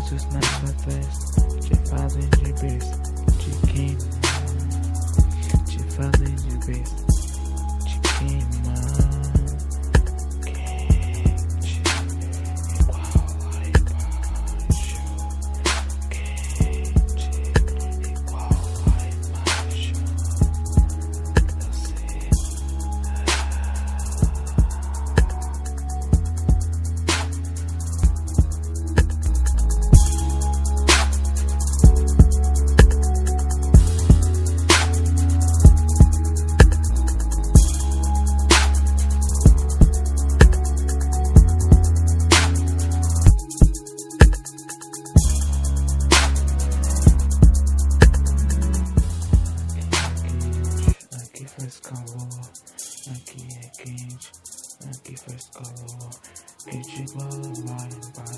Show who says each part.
Speaker 1: Beijos na sua testa te fazem de besta, te queimam, te fazem de besta, te queimam. Quente, igual lá embaixo. Quente, igual lá embaixo. Aqui faz calor, aqui é quente, aqui faz calor, quente igual lá embaixo.